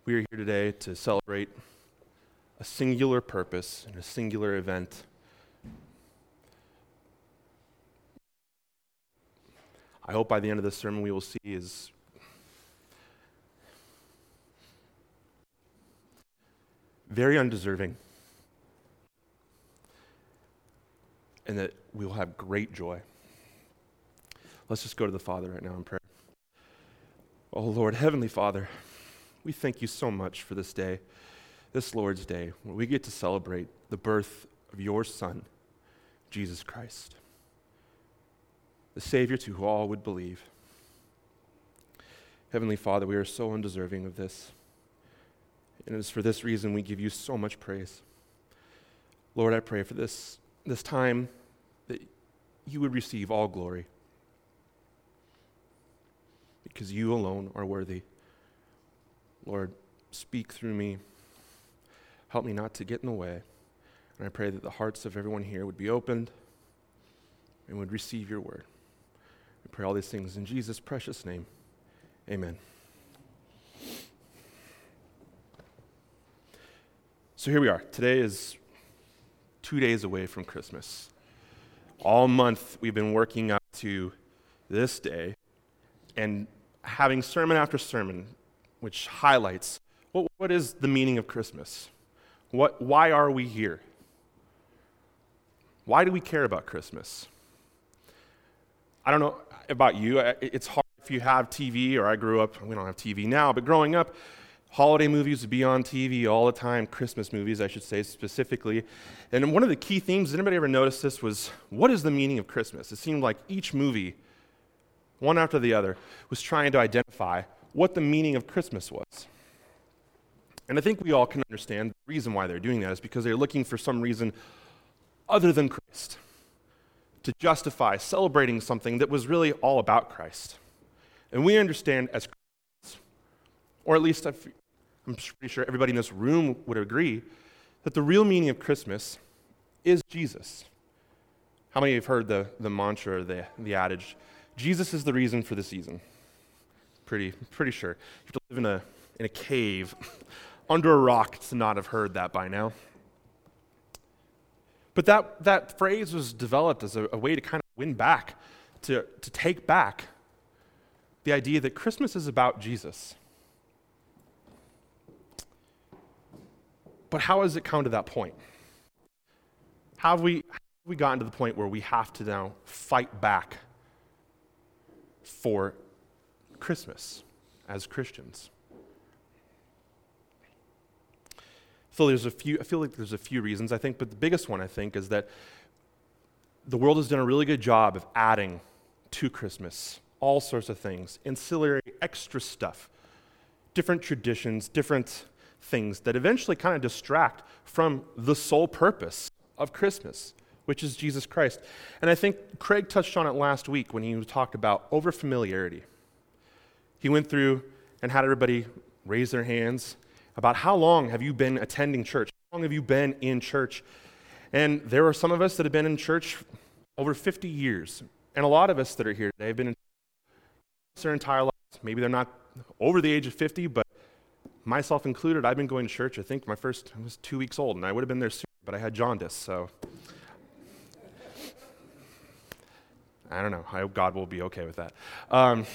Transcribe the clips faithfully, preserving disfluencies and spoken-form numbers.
We are here today to celebrate a singular purpose and a singular event. I hope by the end of this sermon we will see is very undeserving, and that we will have great joy. Let's just go to the Father right now in prayer. Oh Lord, Heavenly Father, we thank you so much for this day, this Lord's Day, where we get to celebrate the birth of your Son, Jesus Christ, the Savior to whom all would believe. Heavenly Father, we are so undeserving of this, and it is for this reason we give you so much praise. Lord, I pray for this, this time that you would receive all glory, because you alone are worthy. Lord, speak through me. Help me not to get in the way. And I pray that the hearts of everyone here would be opened and would receive your word. I pray all these things in Jesus' precious name. Amen. So here we are. Today is two days away from Christmas. All month we've been working up to this day and having sermon after sermon which highlights what, what is the meaning of Christmas? What, why are we here? Why do we care about Christmas? I don't know about you. It's hard if you have T V, or I grew up, we don't have T V now, but growing up, holiday movies would be on T V all the time, Christmas movies, I should say specifically. And one of the key themes, did anybody ever notice this, was what is the meaning of Christmas? It seemed like each movie, one after the other, was trying to identify what the meaning of Christmas was. And I think we all can understand the reason why they're doing that is because they're looking for some reason other than Christ to justify celebrating something that was really all about Christ. And we understand as Christians, or at least I've, I'm pretty sure everybody in this room would agree, that the real meaning of Christmas is Jesus. How many have heard the, the mantra or the, the adage, Jesus is the reason for the season? Pretty, pretty sure. You have to live in a in a cave under a rock to not have heard that by now. But that that phrase was developed as a, a way to kind of win back, to, to take back the idea that Christmas is about Jesus. But how has it come to that point? How have we, how have we gotten to the point where we have to now fight back for Christmas as Christians? I feel there's a few. I feel like there's a few reasons. I think, but the biggest one I think is that the world has done a really good job of adding to Christmas all sorts of things, ancillary, extra stuff, different traditions, different things that eventually kind of distract from the sole purpose of Christmas, which is Jesus Christ. And I think Craig touched on it last week when he talked about overfamiliarity. He went through and had everybody raise their hands about how long have you been attending church? How long have you been in church? And there are some of us that have been in church over fifty years. And a lot of us that are here today have been in church their entire lives. Maybe they're not over the age of fifty, but myself included, I've been going to church, I think my first, I was two weeks old, and I would have been there sooner, but I had jaundice, so I don't know. I hope God will be okay with that. Um,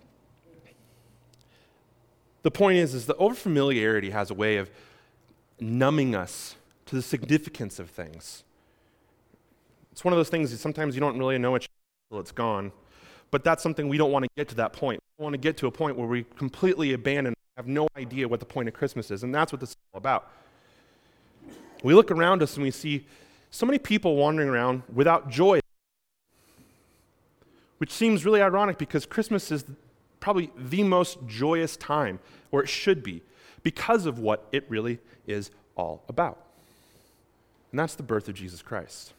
The point is, is that overfamiliarity has a way of numbing us to the significance of things. It's one of those things that sometimes you don't really know it until it's gone, but that's something we don't want to get to that point. We want to get to a point where we completely abandon, have no idea what the point of Christmas is, and that's what this is all about. We look around us and we see so many people wandering around without joy, which seems really ironic because Christmas is probably the most joyous time, or it should be, because of what it really is all about. And that's the birth of Jesus Christ.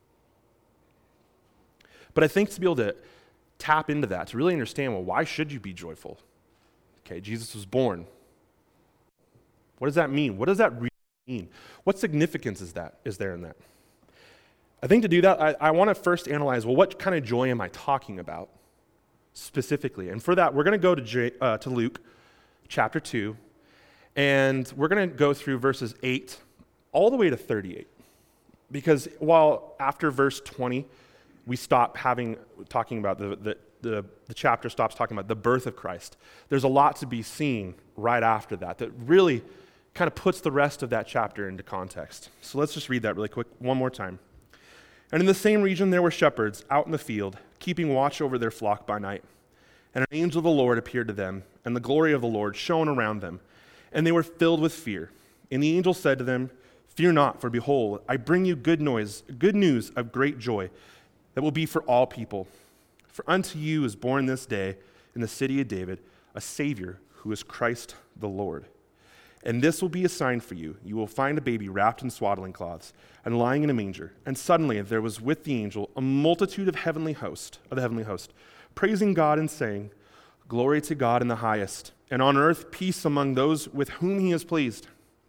But I think to be able to tap into that, to really understand, well, why should you be joyful? Okay, Jesus was born. What does that mean? What does that really mean? What significance is that? Is there in that? I think to do that, I, I want to first analyze, well, what kind of joy am I talking about specifically? And for that, we're going to go to, J, uh, to Luke chapter two, And we're going to go through verses eight all the way to thirty-eight. Because while after verse twenty, we stop having, talking about, the, the, the, the chapter stops talking about the birth of Christ, there's a lot to be seen right after that that really kind of puts the rest of that chapter into context. So let's just read that really quick one more time. And in the same region there were shepherds out in the field, keeping watch over their flock by night. And an angel of the Lord appeared to them, and the glory of the Lord shone around them, and they were filled with fear. And the angel said to them, "Fear not, for behold, I bring you good noise, good news of great joy that will be for all people. For unto you is born this day in the city of David a Savior, who is Christ the Lord. And this will be a sign for you. You will find a baby wrapped in swaddling cloths and lying in a manger." And suddenly there was with the angel a multitude of heavenly host, of the heavenly host, praising God and saying, "Glory to God in the highest, and on earth peace among those with whom he is pleased."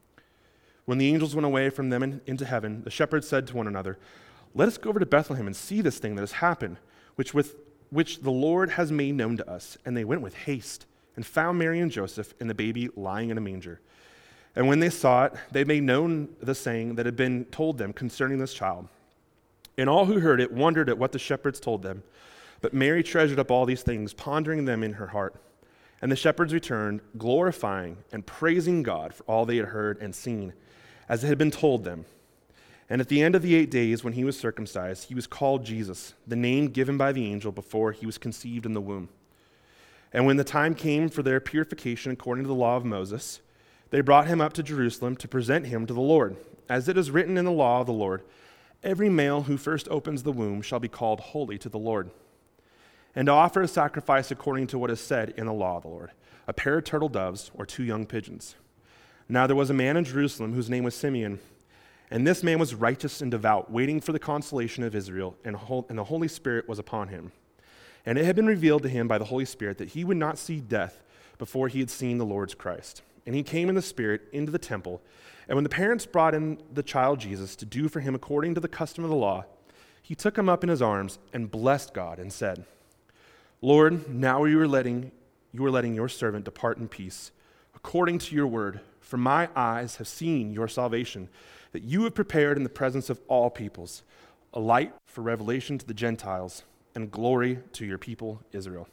When the angels went away from them in, into heaven, the shepherds said to one another, "Let us go over to Bethlehem and see this thing that has happened, which with which the Lord has made known to us." And they went with haste and found Mary and Joseph and the baby lying in a manger. And when they saw it, they made known the saying that had been told them concerning this child. And all who heard it wondered at what the shepherds told them. But Mary treasured up all these things, pondering them in her heart. And the shepherds returned, glorifying and praising God for all they had heard and seen, as it had been told them. And at the end of the eight days, when he was circumcised, he was called Jesus, the name given by the angel before he was conceived in the womb. And when the time came for their purification according to the law of Moses, they brought him up to Jerusalem to present him to the Lord. As it is written in the law of the Lord, "Every male who first opens the womb shall be called holy to the Lord." And to offer a sacrifice according to what is said in the law of the Lord, a pair of turtle doves or two young pigeons. Now there was a man in Jerusalem whose name was Simeon, and this man was righteous and devout, waiting for the consolation of Israel, and the Holy Spirit was upon him. And it had been revealed to him by the Holy Spirit that he would not see death before he had seen the Lord's Christ. And he came in the Spirit into the temple. And when the parents brought in the child Jesus to do for him according to the custom of the law, he took him up in his arms and blessed God and said, "Lord, now you are letting you are letting your servant depart in peace, according to your word. For my eyes have seen your salvation, that you have prepared in the presence of all peoples, a light for revelation to the Gentiles, and glory to your people Israel."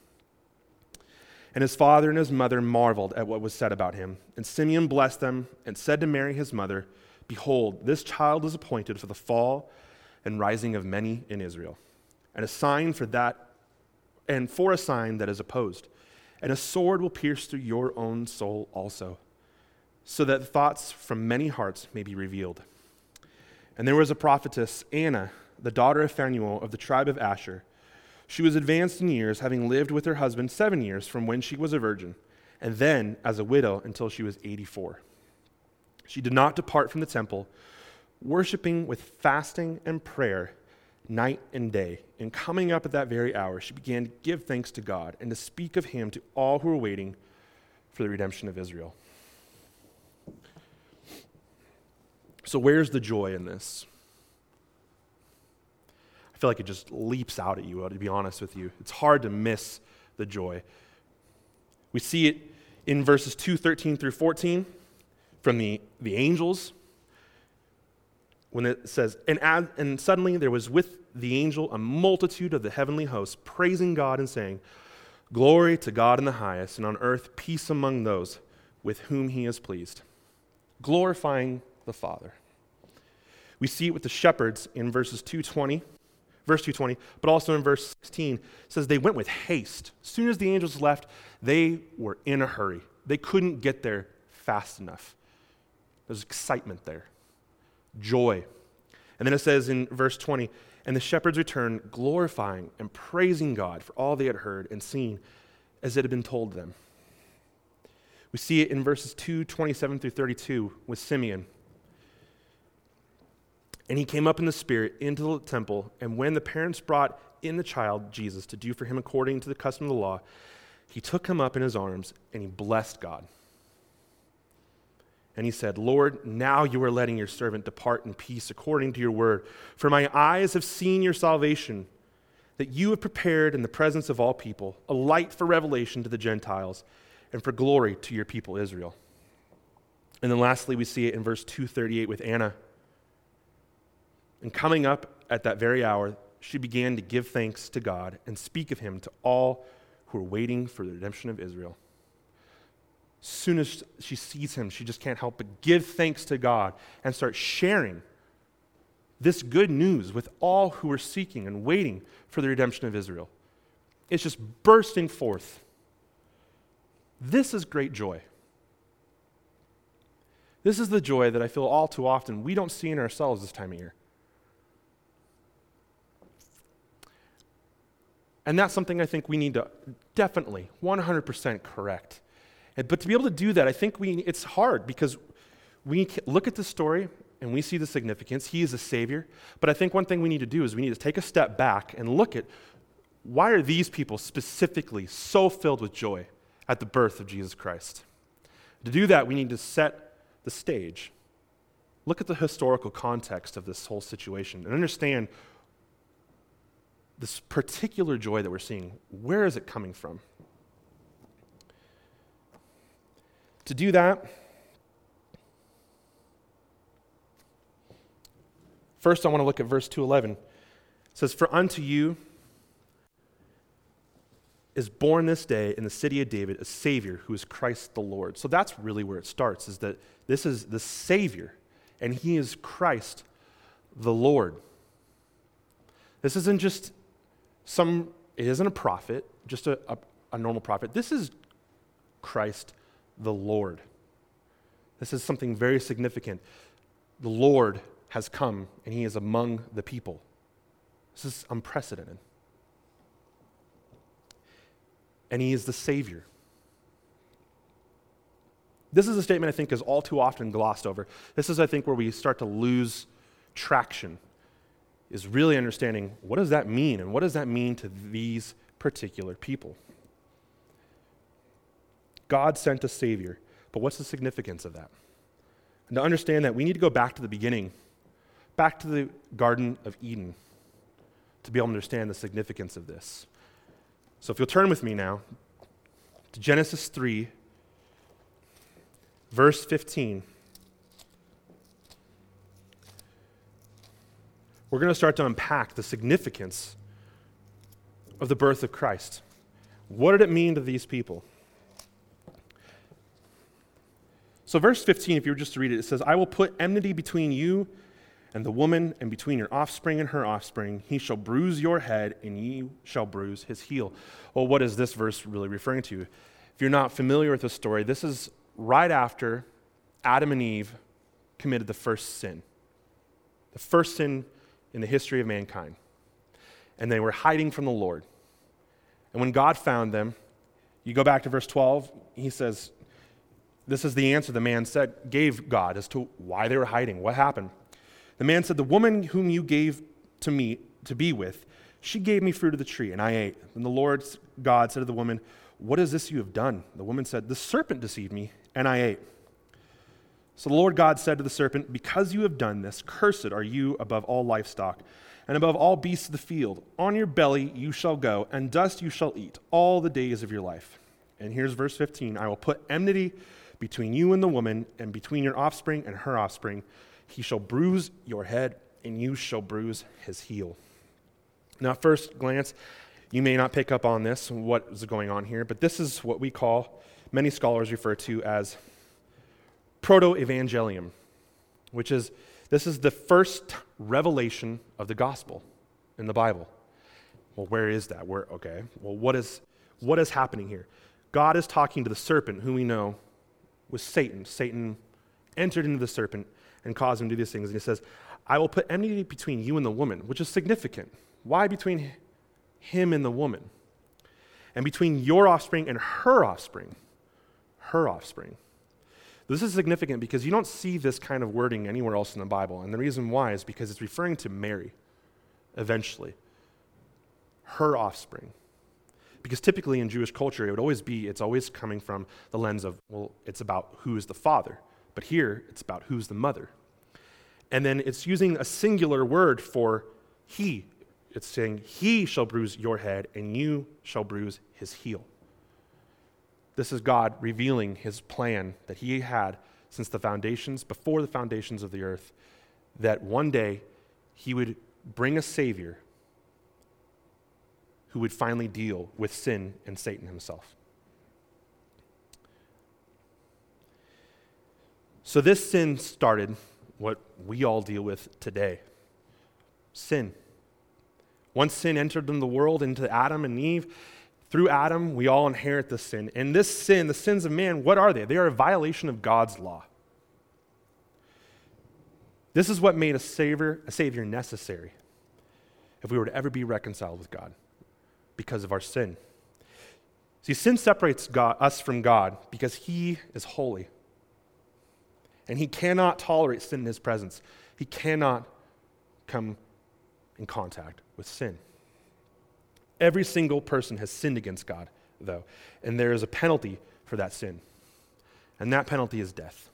And his father and his mother marveled at what was said about him. And Simeon blessed them and said to Mary his mother, "Behold, this child is appointed for the fall and rising of many in Israel, and a sign for that, and for a sign that is opposed. And a sword will pierce through your own soul also, so that thoughts from many hearts may be revealed." And there was a prophetess, Anna, the daughter of Phanuel of the tribe of Asher. She was advanced in years, having lived with her husband seven years from when she was a virgin, and then as a widow until she was eighty-four. She did not depart from the temple, worshiping with fasting and prayer night and day. And coming up at that very hour, she began to give thanks to God and to speak of him to all who were waiting for the redemption of Israel. So where's the joy in this? I feel like it just leaps out at you, to be honest with you. It's hard to miss the joy. We see it in verses two, thirteen through fourteen from the, the angels, when it says, and, as, and suddenly there was with the angel a multitude of the heavenly hosts, praising God and saying, "Glory to God in the highest, and on earth peace among those with whom he is pleased." Glorifying the Father. We see it with the shepherds in verses two twenty, verse two twenty, but also in verse sixteen. It says they went with haste. As soon as the angels left, they were in a hurry. They couldn't get there fast enough. There's excitement there, joy. And then it says in verse twenty, and the shepherds returned, glorifying and praising God for all they had heard and seen as it had been told them. We see it in verses two, twenty-seven through thirty-two with Simeon. And he came up in the Spirit into the temple, and when the parents brought in the child, Jesus, to do for him according to the custom of the law, he took him up in his arms, and he blessed God. And he said, "Lord, now you are letting your servant depart in peace according to your word. For my eyes have seen your salvation, that you have prepared in the presence of all people, a light for revelation to the Gentiles, and for glory to your people Israel." And then lastly, we see it in verse two thirty-eight with Anna. And coming up at that very hour, she began to give thanks to God and speak of him to all who are waiting for the redemption of Israel. As soon as she sees him, she just can't help but give thanks to God and start sharing this good news with all who are seeking and waiting for the redemption of Israel. It's just bursting forth. This is great joy. This is the joy that I feel all too often we don't see in ourselves this time of year. And that's something I think we need to definitely one hundred percent correct. And, but to be able to do that, I think we it's hard because we look at the story and we see the significance. He is a Savior. But I think one thing we need to do is we need to take a step back and look at why are these people specifically so filled with joy at the birth of Jesus Christ. To do that, we need to set the stage. Look at the historical context of this whole situation and understand this particular joy that we're seeing. Where is it coming from? To do that, first I want to look at verse two eleven. It says, "For unto you is born this day in the city of David a Savior who is Christ the Lord." So that's really where it starts, is that this is the Savior, and he is Christ the Lord. This isn't just some, it isn't a prophet, just a, a, a normal prophet. This is Christ the Lord. This is something very significant. The Lord has come, and he is among the people. This is unprecedented. And he is the Savior. This is a statement I think is all too often glossed over. This is, I think, where we start to lose traction, is really understanding what does that mean, and what does that mean to these particular people. God sent a Savior, but what's the significance of that? And to understand that, we need to go back to the beginning, back to the Garden of Eden, to be able to understand the significance of this. So if you'll turn with me now to Genesis three, verse fifteen. We're going to start to unpack the significance of the birth of Christ. What did it mean to these people? So verse fifteen, if you were just to read it, it says, "I will put enmity between you and the woman, and between your offspring and her offspring. He shall bruise your head, and you shall bruise his heel." Well, what is this verse really referring to? If you're not familiar with the story, this is right after Adam and Eve committed the first sin. The first sin in the history of mankind. And they were hiding from the Lord. And when God found them, you go back to verse twelve, he says, this is the answer the man said, gave God as to why they were hiding. What happened? The man said, "The woman whom you gave to me to be with, she gave me fruit of the tree, and I ate." And the Lord God said to the woman, "What is this you have done?" The woman said, "The serpent deceived me, and I ate." So the Lord God said to the serpent, "Because you have done this, cursed are you above all livestock, and above all beasts of the field. On your belly you shall go, and dust you shall eat all the days of your life." And here's verse fifteen. "I will put enmity between you and the woman, and between your offspring and her offspring. He shall bruise your head, and you shall bruise his heel." Now, at first glance, you may not pick up on this, what is going on here, but this is what we call, many scholars refer to as proto-evangelium, which is, this is the first revelation of the gospel in the Bible. Well, where is that? Where, okay, well, what is what is happening here? God is talking to the serpent, who we know was Satan. Satan entered into the serpent and caused him to do these things. And he says, "I will put enmity between you and the woman," which is significant. Why between him and the woman? "And between your offspring and her offspring." Her offspring. This is significant because you don't see this kind of wording anywhere else in the Bible. And the reason why is because it's referring to Mary, eventually. Her offspring. Because typically in Jewish culture, it would always be, it's always coming from the lens of, well, it's about who is the father. But here, it's about who's the mother. And then it's using a singular word for he. It's saying, "He shall bruise your head, and you shall bruise his heel." This is God revealing his plan that he had since the foundations, before the foundations of the earth, that one day he would bring a Savior who would finally deal with sin and Satan himself. So this sin started what we all deal with today. Sin. Once sin entered in the world, into Adam and Eve, through Adam, we all inherit this sin. And this sin, the sins of man, what are they? They are a violation of God's law. This is what made a savior, a savior necessary if we were to ever be reconciled with God because of our sin. See, sin separates God, us from God because he is holy. And he cannot tolerate sin in his presence. He cannot come in contact with sin. Every single person has sinned against God, though, and there is a penalty for that sin. And that penalty is death.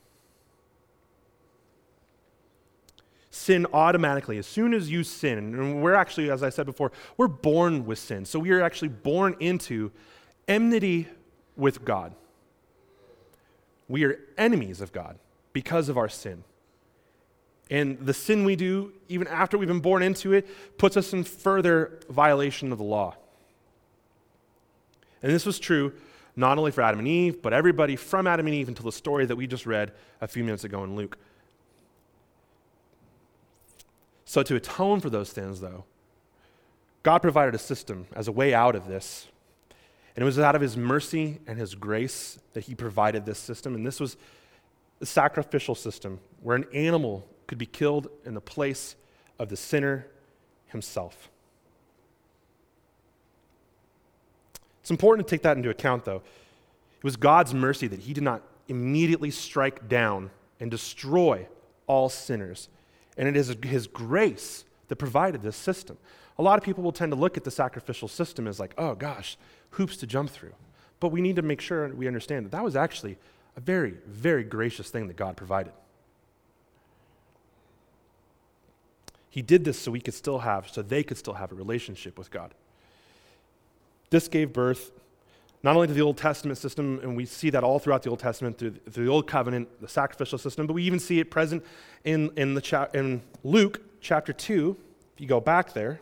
Sin automatically, as soon as you sin, and we're actually, as I said before, we're born with sin. So we are actually born into enmity with God. We are enemies of God because of our sin. And the sin we do, even after we've been born into it, puts us in further violation of the law. And this was true not only for Adam and Eve, but everybody from Adam and Eve until the story that we just read a few minutes ago in Luke. So to atone for those sins, though, God provided a system as a way out of this. And it was out of his mercy and his grace that he provided this system. And this was the sacrificial system where an animal could be killed in the place of the sinner himself. It's important to take that into account, though. It was God's mercy that he did not immediately strike down and destroy all sinners. And it is his grace that provided this system. A lot of people will tend to look at the sacrificial system as like, oh gosh, hoops to jump through. But we need to make sure we understand that that was actually a very, very gracious thing that God provided. He did this so we could still have, so they could still have a relationship with God. This gave birth not only to the Old Testament system, and we see that all throughout the Old Testament, through, through the Old Covenant, the sacrificial system, but we even see it present in, in, the cha- in Luke chapter two. If you go back there,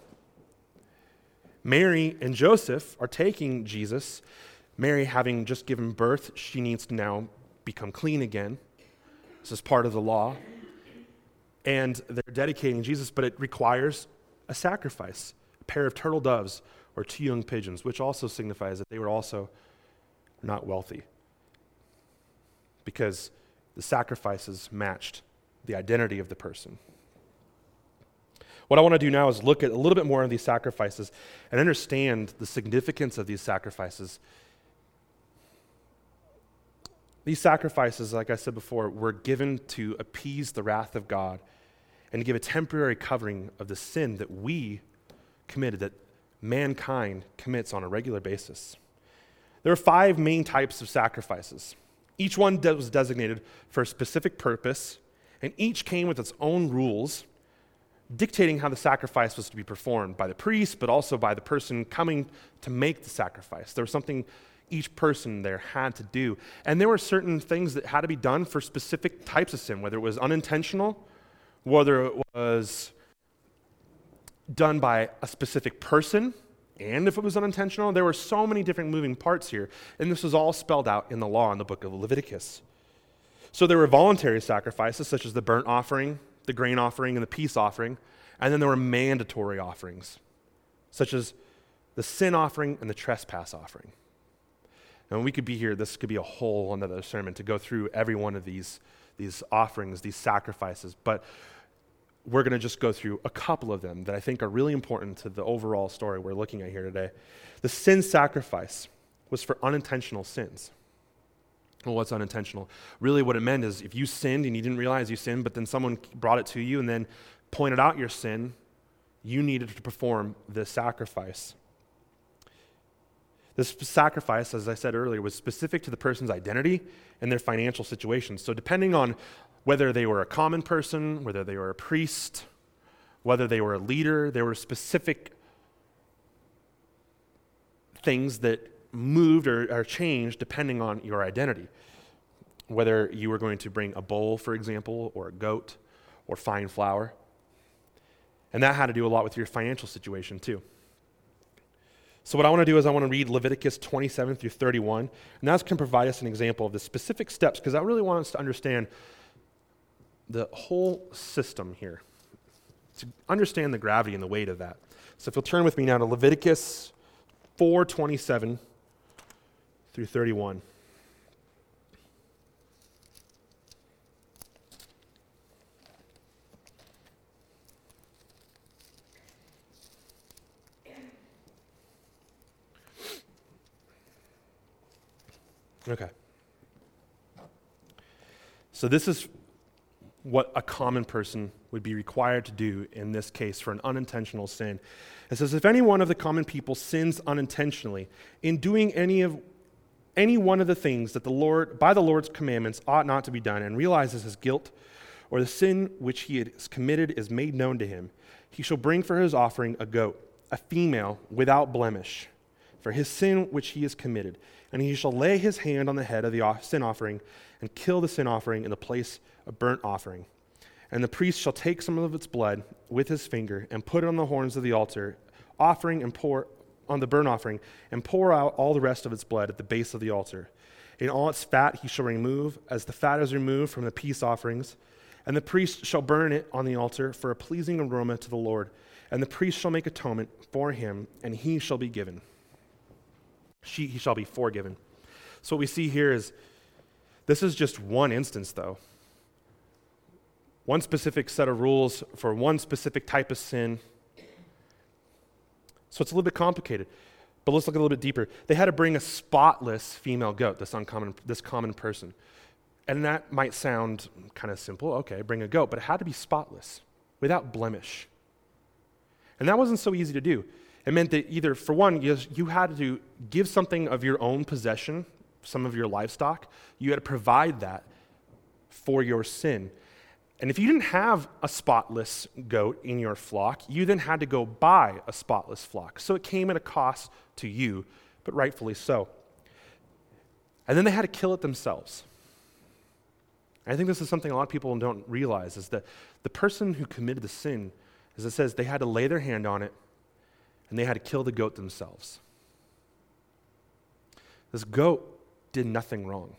Mary and Joseph are taking Jesus. Mary, having just given birth, she needs to now become clean again. This is part of the law. And they're dedicating Jesus, but it requires a sacrifice, a pair of turtle doves or two young pigeons, which also signifies that they were also not wealthy because the sacrifices matched the identity of the person. What I want to do now is look at a little bit more of these sacrifices and understand the significance of these sacrifices. These sacrifices, like I said before, were given to appease the wrath of God and to give a temporary covering of the sin that we committed, that mankind commits on a regular basis. There are five main types of sacrifices. Each one was designated for a specific purpose, and each came with its own rules, dictating how the sacrifice was to be performed by the priest, but also by the person coming to make the sacrifice. There was something each person there had to do. And there were certain things that had to be done for specific types of sin, whether it was unintentional, whether it was done by a specific person, and if it was unintentional. There were so many different moving parts here, and this was all spelled out in the law in the book of Leviticus. So there were voluntary sacrifices, such as the burnt offering, the grain offering, and the peace offering, and then there were mandatory offerings, such as the sin offering and the trespass offering. And we could be here, this could be a whole another sermon to go through every one of these, these offerings, these sacrifices, but we're going to just go through a couple of them that I think are really important to the overall story we're looking at here today. The sin sacrifice was for unintentional sins. Well, what's unintentional? Really what it meant is if you sinned and you didn't realize you sinned, but then someone brought it to you and then pointed out your sin, you needed to perform this sacrifice. This sacrifice, as I said earlier, was specific to the person's identity and their financial situation. So depending on whether they were a common person, whether they were a priest, whether they were a leader, there were specific things that moved or, or changed depending on your identity. whether you were going to bring a bull, for example, or a goat, or fine flour. And that had to do a lot with your financial situation too. So what I want to do is I want to read Leviticus twenty-seven through thirty-one, and that's going to provide us an example of the specific steps, because I really want us to understand the whole system here, to understand the gravity and the weight of that. So if you'll turn with me now to Leviticus four twenty-seven through thirty-one. Okay. So this is what a common person would be required to do in this case for an unintentional sin. It says, if any one of the common people sins unintentionally in doing any of any one of the things that the Lord, by the Lord's commandments, ought not to be done, and realizes his guilt, or the sin which he has committed is made known to him, he shall bring for his offering a goat, a female without blemish, for his sin which he has committed. And he shall lay his hand on the head of the sin offering and kill the sin offering in the place of burnt offering. And the priest shall take some of its blood with his finger and put it on the horns of the altar, offering and pour on the burnt offering, and pour out all the rest of its blood at the base of the altar. In all its fat he shall remove, as the fat is removed from the peace offerings. And the priest shall burn it on the altar for a pleasing aroma to the Lord. And the priest shall make atonement for him, and he shall be given. She, he shall be forgiven. So what we see here is, this is just one instance though. One specific set of rules for one specific type of sin. So it's a little bit complicated, but let's look a little bit deeper. They had to bring a spotless female goat, this uncommon, this common person. And that might sound kind of simple. Okay, bring a goat, but it had to be spotless, without blemish. And that wasn't so easy to do. It meant that either, for one, you, you had to give something of your own possession, some of your livestock. You had to provide that for your sin. And if you didn't have a spotless goat in your flock, you then had to go buy a spotless flock. So it came at a cost to you, but rightfully so. And then they had to kill it themselves. I think this is something a lot of people don't realize, is that the person who committed the sin, as it says, they had to lay their hand on it, and they had to kill the goat themselves. This goat did nothing wrong.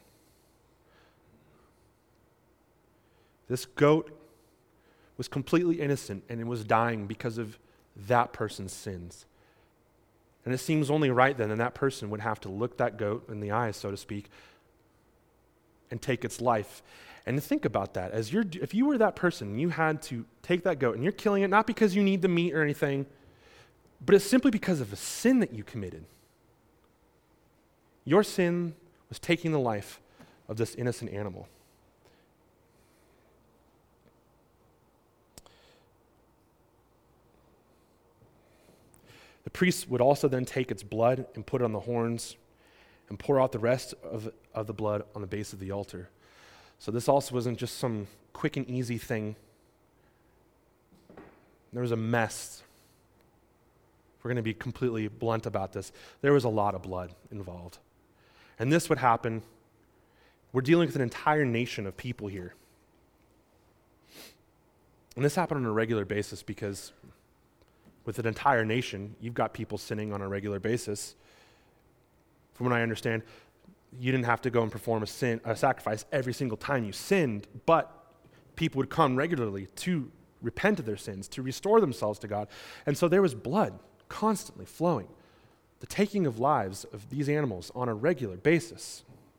This goat was completely innocent, and it was dying because of that person's sins. And it seems only right then that that person would have to look that goat in the eyes, so to speak, and take its life. And think about that. As you're, if you were that person, you had to take that goat, and you're killing it not because you need the meat or anything, but it's simply because of a sin that you committed. Your sin was taking the life of this innocent animal. The priest would also then take its blood and put it on the horns and pour out the rest of, of the blood on the base of the altar. So this also wasn't just some quick and easy thing. There was a mess. We're going to be completely blunt about this. There was a lot of blood involved. And this would happen. We're dealing with an entire nation of people here. And this happened on a regular basis because with an entire nation, you've got people sinning on a regular basis. From what I understand, you didn't have to go and perform a sin, a sacrifice every single time you sinned, but people would come regularly to repent of their sins, to restore themselves to God. And so there was blood constantly flowing, the taking of lives of these animals on a regular basis.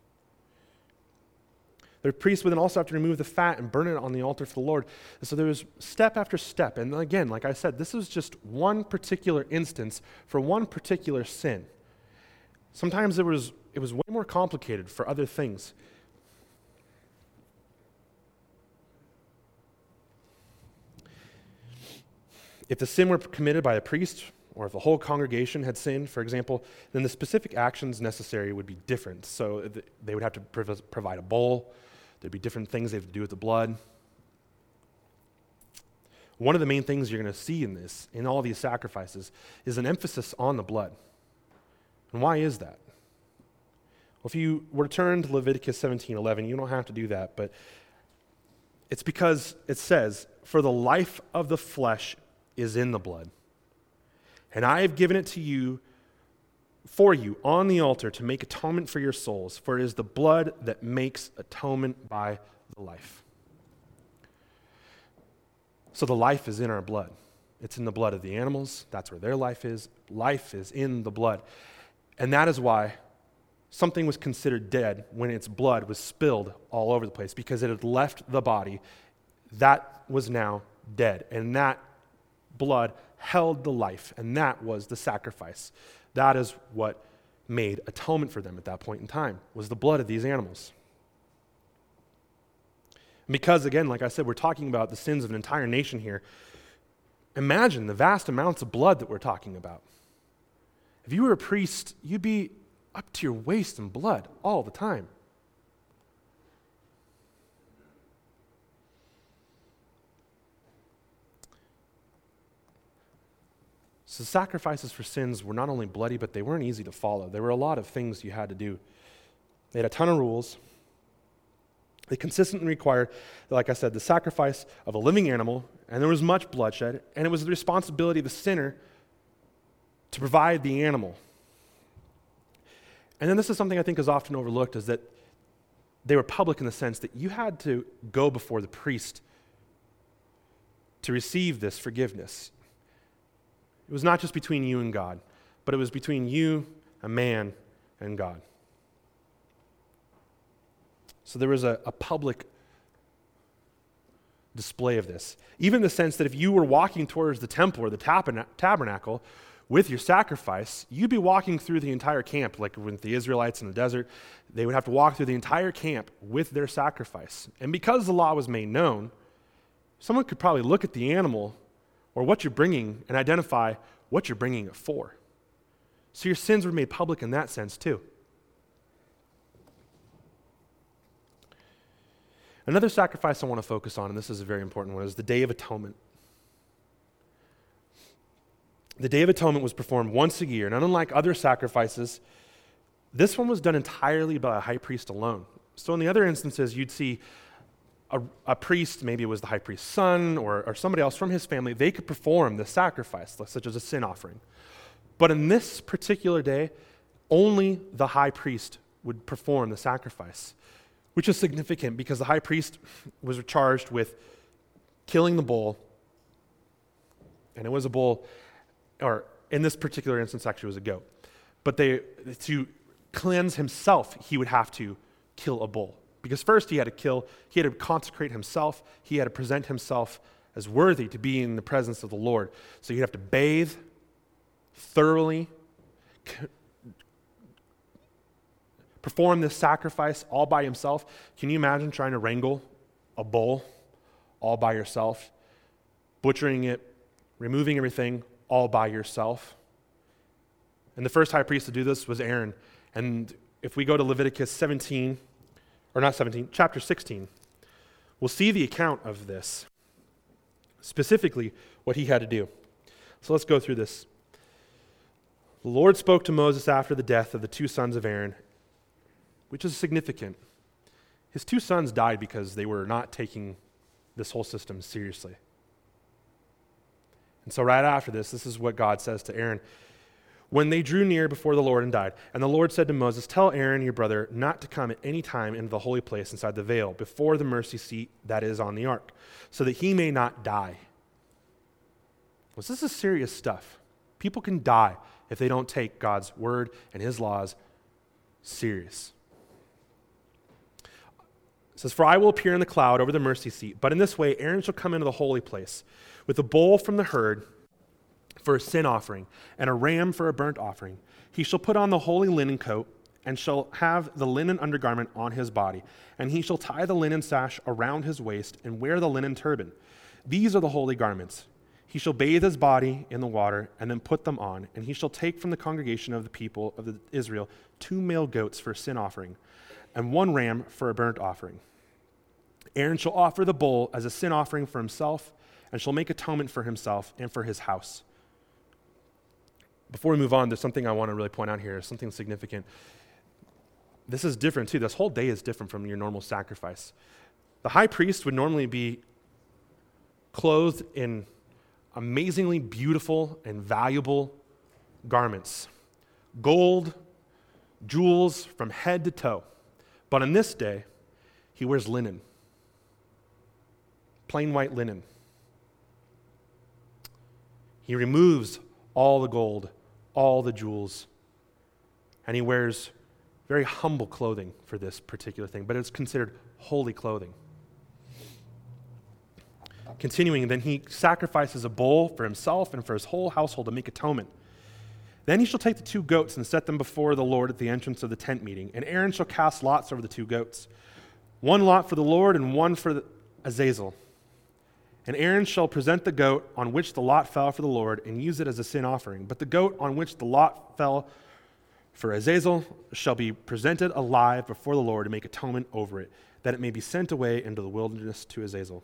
The priest would then also have to remove the fat and burn it on the altar for the Lord. And so there was step after step. And again, like I said, this was just one particular instance for one particular sin. Sometimes it was, it was way more complicated for other things. If the sin were committed by a priest, or if the whole congregation had sinned, for example, then the specific actions necessary would be different. So they would have to prov- provide a bull. There'd be different things they have to do with the blood. One of the main things you're going to see in this, in all these sacrifices, is an emphasis on the blood. And why is that? Well, if you were to turn to Leviticus seventeen eleven, you don't have to do that, but it's because it says, "For the life of the flesh is in the blood, and I have given it to you for you on the altar to make atonement for your souls, for it is the blood that makes atonement by the life." So the life is in our blood. It's in the blood of the animals. That's where their life is. Life is in the blood. And that is why something was considered dead when its blood was spilled all over the place, because it had left the body. That was now dead. And that blood held the life, and that was the sacrifice. That is what made atonement for them at that point in time, was the blood of these animals. Because, again, like I said, we're talking about the sins of an entire nation here. Imagine the vast amounts of blood that we're talking about. If you were a priest, you'd be up to your waist in blood all the time. So sacrifices for sins were not only bloody, but they weren't easy to follow. There were a lot of things you had to do. They had a ton of rules. They consistently required, like I said, the sacrifice of a living animal, and there was much bloodshed, and it was the responsibility of the sinner to provide the animal. And then this is something I think is often overlooked, is that they were public in the sense that you had to go before the priest to receive this forgiveness. It was not just between you and God, but it was between you, a man, and God. So there was a, a public display of this. Even in the sense that if you were walking towards the temple or the taberna- tabernacle with your sacrifice, you'd be walking through the entire camp, like with the Israelites in the desert. They would have to walk through the entire camp with their sacrifice. And because the law was made known, someone could probably look at the animal or what you're bringing and identify what you're bringing it for. So your sins were made public in that sense too. Another sacrifice I want to focus on, and this is a very important one, is the Day of Atonement. The Day of Atonement was performed once a year, and unlike other sacrifices, this one was done entirely by a high priest alone. So in the other instances, you'd see a, a priest, maybe it was the high priest's son or, or somebody else from his family, they could perform the sacrifice, such as a sin offering. But in this particular day, only the high priest would perform the sacrifice, which is significant because the high priest was charged with killing the bull, and it was a bull, or in this particular instance, actually it was a goat. But they, to cleanse himself, he would have to kill a bull. Because first he had to kill, he had to consecrate himself, he had to present himself as worthy to be in the presence of the Lord. So he'd have to bathe thoroughly, c- perform this sacrifice all by himself. Can you imagine trying to wrangle a bull all by yourself, butchering it, removing everything all by yourself? And the first high priest to do this was Aaron. And if we go to Leviticus seventeen, or not seventeen, chapter sixteen, we'll see the account of this, specifically what he had to do. So let's go through this. The Lord spoke to Moses after the death of the two sons of Aaron, which is significant. His two sons died because they were not taking this whole system seriously. And so right after this, this is what God says to Aaron. When they drew near before the Lord and died, and the Lord said to Moses, "Tell Aaron your brother not to come at any time into the holy place inside the veil, before the mercy seat that is on the ark, so that he may not die." Well, this is serious stuff. People can die if they don't take God's word and his laws serious. It says, "For I will appear in the cloud over the mercy seat, but in this way Aaron shall come into the holy place with a bull from the herd for a sin offering, and a ram for a burnt offering. He shall put on the holy linen coat, and shall have the linen undergarment on his body, and he shall tie the linen sash around his waist, and wear the linen turban. These are the holy garments. He shall bathe his body in the water, and then put them on, and he shall take from the congregation of the people of the Israel two male goats for a sin offering, and one ram for a burnt offering. Aaron shall offer the bull as a sin offering for himself, and shall make atonement for himself and for his house." Before we move on, there's something I want to really point out here, something significant. this is different too. This whole day is different from your normal sacrifice. The high priest would normally be clothed in amazingly beautiful and valuable garments, gold, jewels from head to toe. But on this day, he wears linen, plain white linen. He removes all the gold, all the jewels, and he wears very humble clothing for this particular thing, but it's considered holy clothing. Continuing, then he sacrifices a bull for himself and for his whole household to make atonement. Then he shall take the two goats and set them before the Lord at the entrance of the tent meeting, and Aaron shall cast lots over the two goats, one lot for the Lord and one for the Azazel. And Aaron shall present the goat on which the lot fell for the Lord and use it as a sin offering. But the goat on which the lot fell for Azazel shall be presented alive before the Lord to make atonement over it, that it may be sent away into the wilderness to Azazel.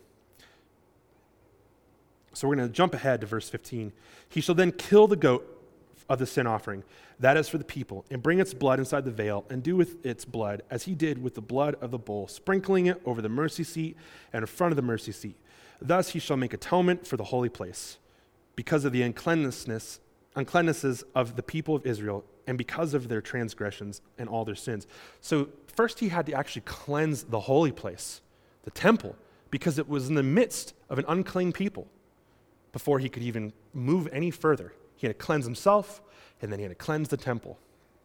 So we're going to jump ahead to verse fifteen. He shall then kill the goat of the sin offering, that is for the people, and bring its blood inside the veil, and do with its blood as he did with the blood of the bull, sprinkling it over the mercy seat and in front of the mercy seat. Thus he shall make atonement for the holy place, because of the uncleannesses, uncleannesses of the people of Israel, and because of their transgressions and all their sins. So first he had to actually cleanse the holy place, the temple, because it was in the midst of an unclean people before he could even move any further. He had to cleanse himself, and then he had to cleanse the temple.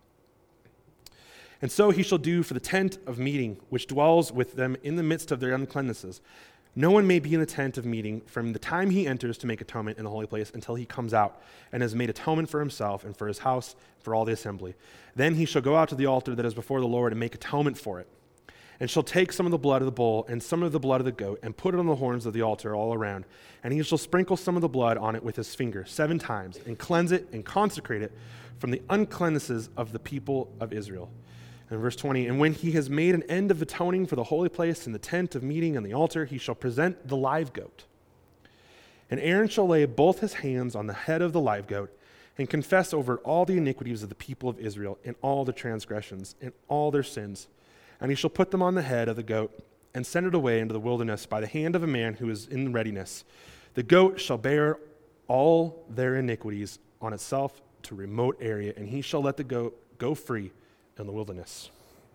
And so he shall do for the tent of meeting, which dwells with them in the midst of their uncleannesses. No one may be in the tent of meeting from the time he enters to make atonement in the holy place until he comes out and has made atonement for himself and for his house, for all the assembly. Then he shall go out to the altar that is before the Lord and make atonement for it, and shall take some of the blood of the bull and some of the blood of the goat and put it on the horns of the altar all around. And he shall sprinkle some of the blood on it with his finger seven times and cleanse it and consecrate it from the uncleannesses of the people of Israel. And verse twenty, and when he has made an end of atoning for the holy place and the tent of meeting and the altar, he shall present the live goat. And Aaron shall lay both his hands on the head of the live goat and confess over all the iniquities of the people of Israel and all their transgressions and all their sins. And he shall put them on the head of the goat and send it away into the wilderness by the hand of a man who is in readiness. The goat shall bear all their iniquities on itself to a remote area, and he shall let the goat go free in the wilderness.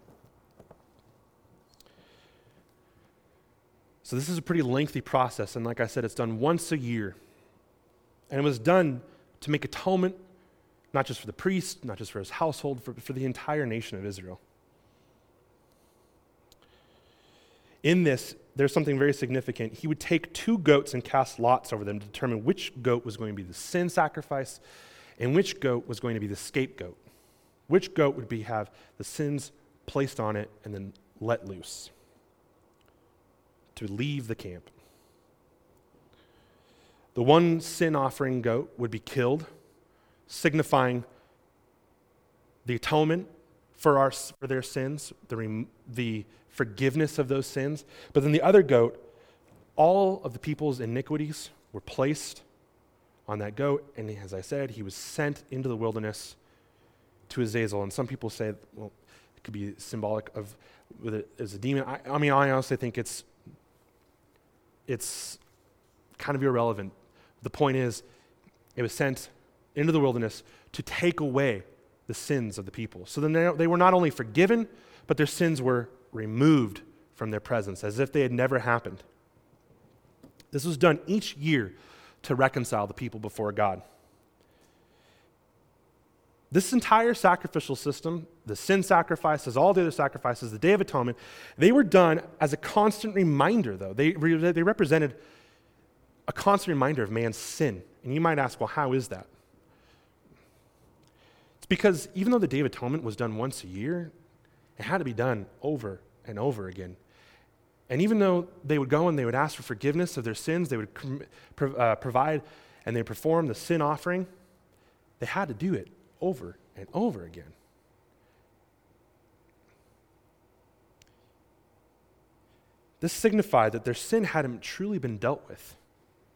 So this is a pretty lengthy process, and like I said, it's done once a year. And it was done to make atonement, not just for the priest, not just for his household, but for the entire nation of Israel. In this, there's something very significant. He would take two goats and cast lots over them to determine which goat was going to be the sin sacrifice and which goat was going to be the scapegoat. Which goat would be have the sins placed on it and then let loose to leave the camp. The one sin offering goat would be killed, signifying the atonement for our for their sins, the rem, the forgiveness of those sins. But then the other goat, all of the people's iniquities were placed on that goat, and as I said, he was sent into the wilderness to Azazel. And some people say, well, it could be symbolic of with it as a demon. I, I mean, I honestly think it's it's kind of irrelevant. The point is, it was sent into the wilderness to take away the sins of the people. So then they, they were not only forgiven, but their sins were removed from their presence, as if they had never happened. This was done each year to reconcile the people before God. This entire sacrificial system, the sin sacrifices, all the other sacrifices, the Day of Atonement, they were done as a constant reminder, though. They, they represented a constant reminder of man's sin. And you might ask, well, how is that? It's because even though the Day of Atonement was done once a year, it had to be done over and over again. And even though they would go and they would ask for forgiveness of their sins, they would uh, provide and they perform the sin offering, they had to do it over and over again. This signified that their sin hadn't truly been dealt with,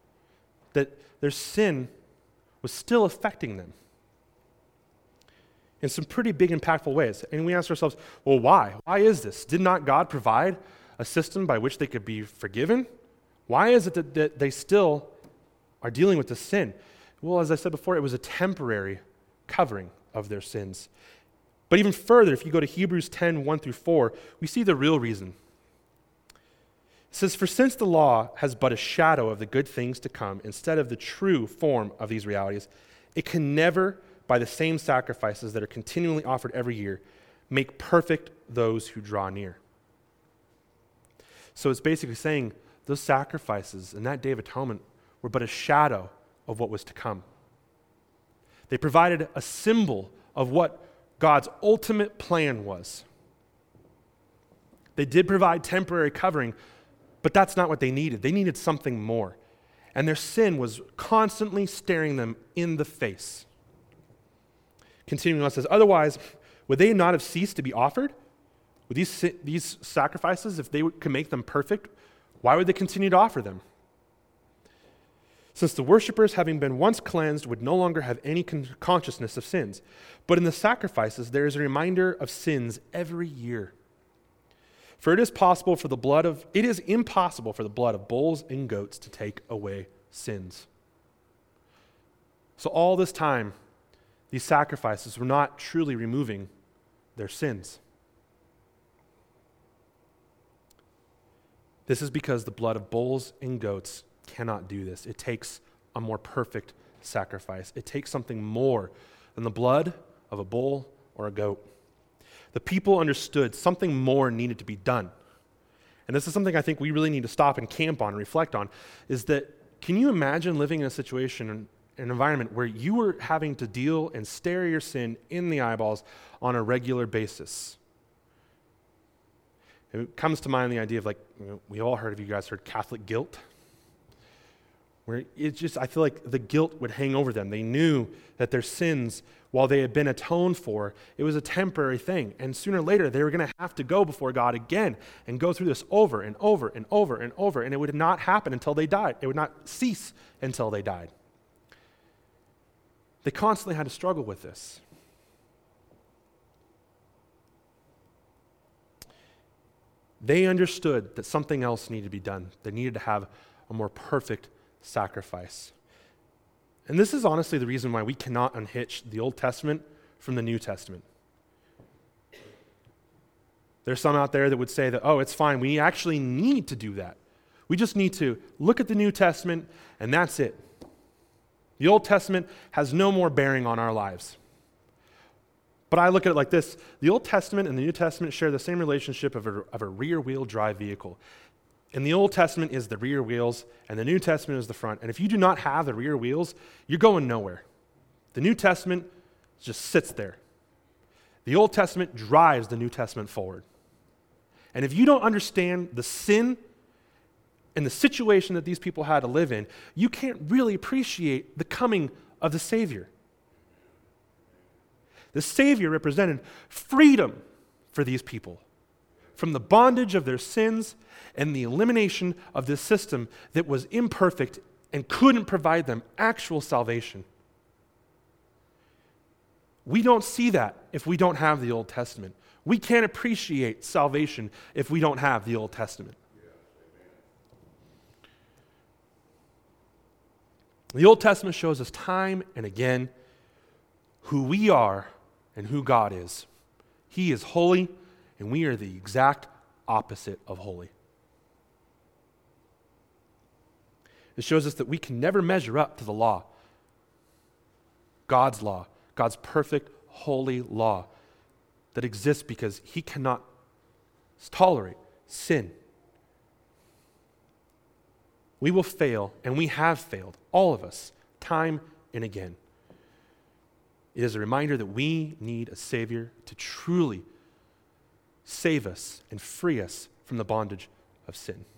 that their sin was still affecting them. in some pretty big, impactful ways. And we ask ourselves, well, why? Why is this? Did not God provide a system by which they could be forgiven? Why is it that, that they still are dealing with the sin? Well, as I said before, it was a temporary covering of their sins. But even further, if you go to Hebrews ten, one through four, we see the real reason. It says, "For since the law has but a shadow of the good things to come, instead of the true form of these realities, it can never, by the same sacrifices that are continually offered every year, make perfect those who draw near." So it's basically saying those sacrifices and that Day of Atonement were but a shadow of what was to come. They provided a symbol of what God's ultimate plan was. They did provide temporary covering, but that's not what they needed. They needed something more. And their sin was constantly staring them in the face. Continuing on, it says, "Otherwise, would they not have ceased to be offered? Would these, these sacrifices, if they could make them perfect, why would they continue to offer them? Since the worshipers, having been once cleansed, would no longer have any con- consciousness of sins. But in the sacrifices, there is a reminder of sins every year. For it is possible for the blood of, it is impossible for the blood of bulls and goats to take away sins." So all this time, these sacrifices were not truly removing their sins. This is because the blood of bulls and goats cannot do this. It takes a more perfect sacrifice. It takes something more than the blood of a bull or a goat. The people understood something more needed to be done. And this is something I think we really need to stop and camp on and reflect on, is that can you imagine living in a situation, an environment where you were having to deal and stare your sin in the eyeballs on a regular basis? It comes to mind the idea of, like, you know, we all heard of, you guys heard Catholic guilt, where it just, I feel like the guilt would hang over them. They knew that their sins, while they had been atoned for, it was a temporary thing. And sooner or later, they were going to have to go before God again and go through this over and over and over and over. And it would not happen until they died. It would not cease until they died. They constantly had to struggle with this. They understood that something else needed to be done. They needed to have a more perfect sacrifice. And this is honestly the reason why we cannot unhitch the Old Testament from the New Testament. There's some out there that would say that, oh, it's fine, we actually need to do that. We just need to look at the New Testament and that's it. The Old Testament has no more bearing on our lives. But I look at it like this: the Old Testament and the New Testament share the same relationship of a, of a rear-wheel drive vehicle. And the Old Testament is the rear wheels, and the New Testament is the front. And if you do not have the rear wheels, you're going nowhere. The New Testament just sits there. The Old Testament drives the New Testament forward. And if you don't understand the sin and the situation that these people had to live in, you can't really appreciate the coming of the Savior. The Savior represented freedom for these people from the bondage of their sins and the elimination of this system that was imperfect and couldn't provide them actual salvation. We don't see that if we don't have the Old Testament. We can't appreciate salvation if we don't have the Old Testament. The Old Testament shows us time and again who we are and who God is. He is holy, and we are the exact opposite of holy. It shows us that we can never measure up to the law, God's law, God's perfect, holy law that exists because He cannot tolerate sin. We will fail, and we have failed, all of us, time and again. It is a reminder that we need a Savior to truly save us and free us from the bondage of sin.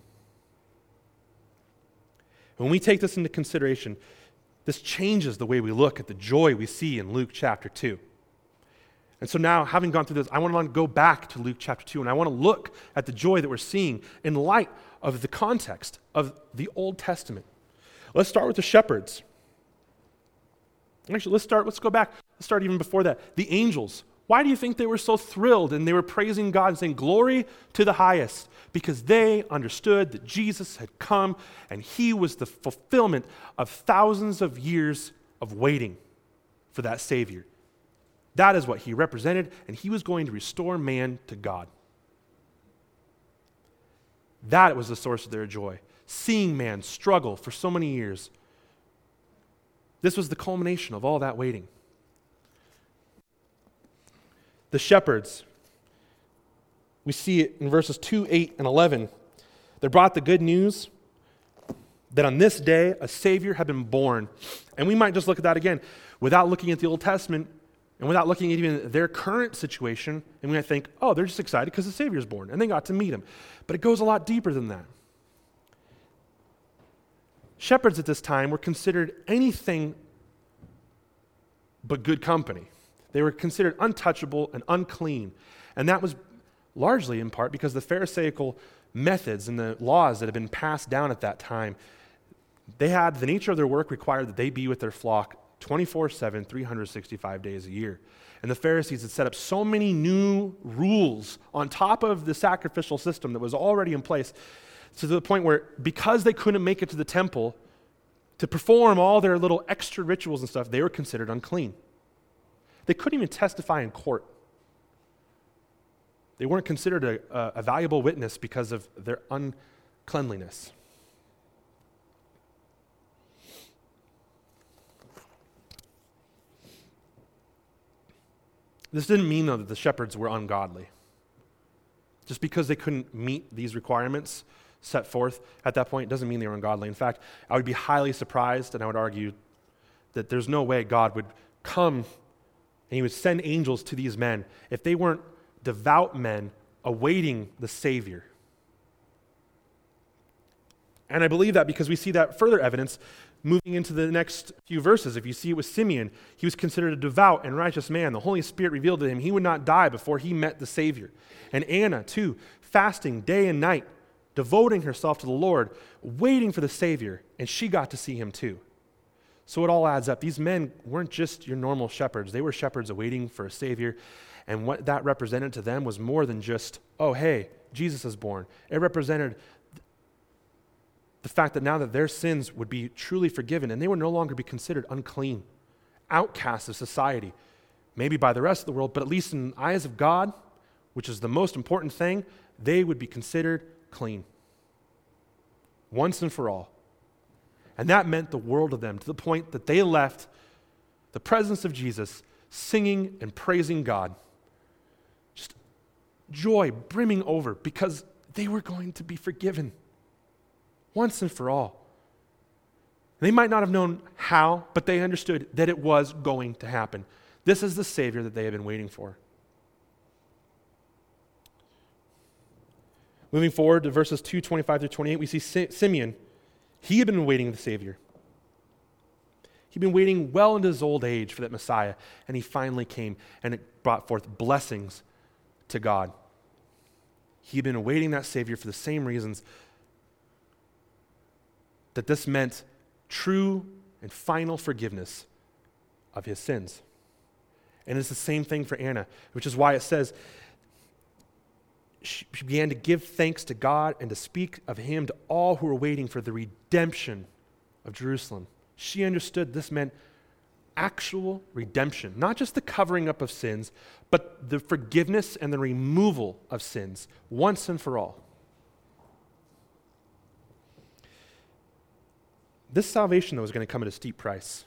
When we take this into consideration, this changes the way we look at the joy we see in Luke chapter two. And so now, having gone through this, I want to go back to Luke chapter two, and I want to look at the joy that we're seeing in light of the context of the Old Testament. Let's start with the shepherds. Actually, let's start, let's go back. Let's start even before that. The angels. Why do you think they were so thrilled and they were praising God and saying, glory to the highest? Because they understood that Jesus had come and he was the fulfillment of thousands of years of waiting for that Savior. That is what he represented, and he was going to restore man to God. That was the source of their joy, seeing man struggle for so many years. This was the culmination of all that waiting. The shepherds, we see it in verses two, eight, and eleven. They brought the good news that on this day a Savior had been born. And we might just look at that again without looking at the Old Testament and without looking at even their current situation, and we might think, oh, they're just excited because the Savior's born and they got to meet him. But it goes a lot deeper than that. Shepherds at this time were considered anything but good company. They were considered untouchable and unclean. And that was largely in part because the Pharisaical methods and the laws that had been passed down at that time, they had, the nature of their work required that they be with their flock twenty-four seven, three hundred sixty-five days a year. And the Pharisees had set up so many new rules on top of the sacrificial system that was already in place, to the point where because they couldn't make it to the temple to perform all their little extra rituals and stuff, they were considered unclean. They couldn't even testify in court. They weren't considered a, a, a valuable witness because of their uncleanliness. This didn't mean, though, that the shepherds were ungodly. Just because they couldn't meet these requirements set forth at that point doesn't mean they were ungodly. In fact, I would be highly surprised, and I would argue that there's no way God would come and he would send angels to these men if they weren't devout men awaiting the Savior. And I believe that because we see that further evidence moving into the next few verses. If you see it with Simeon, he was considered a devout and righteous man. The Holy Spirit revealed to him he would not die before he met the Savior. And Anna, too, fasting day and night, devoting herself to the Lord, waiting for the Savior, and she got to see him too. So it all adds up. These men weren't just your normal shepherds. They were shepherds awaiting for a Savior, and what that represented to them was more than just, oh, hey, Jesus is born. It represented the fact that now that their sins would be truly forgiven, and they would no longer be considered unclean, outcasts of society, maybe by the rest of the world, but at least in the eyes of God, which is the most important thing, they would be considered clean once and for all. And that meant the world to them, to the point that they left the presence of Jesus singing and praising God. Just joy brimming over because they were going to be forgiven once and for all. They might not have known how, but they understood that it was going to happen. This is the Savior that they had been waiting for. Moving forward to verses two, twenty-five through twenty-eight, we see Simeon. He had been waiting the Savior. He'd been waiting well into his old age for that Messiah, and he finally came, and it brought forth blessings to God. He'd been awaiting that Savior for the same reasons that this meant true and final forgiveness of his sins. And it's the same thing for Anna, which is why it says, she began to give thanks to God and to speak of him to all who were waiting for the redemption of Jerusalem. She understood this meant actual redemption, not just the covering up of sins, but the forgiveness and the removal of sins once and for all. This salvation, though, is going to come at a steep price.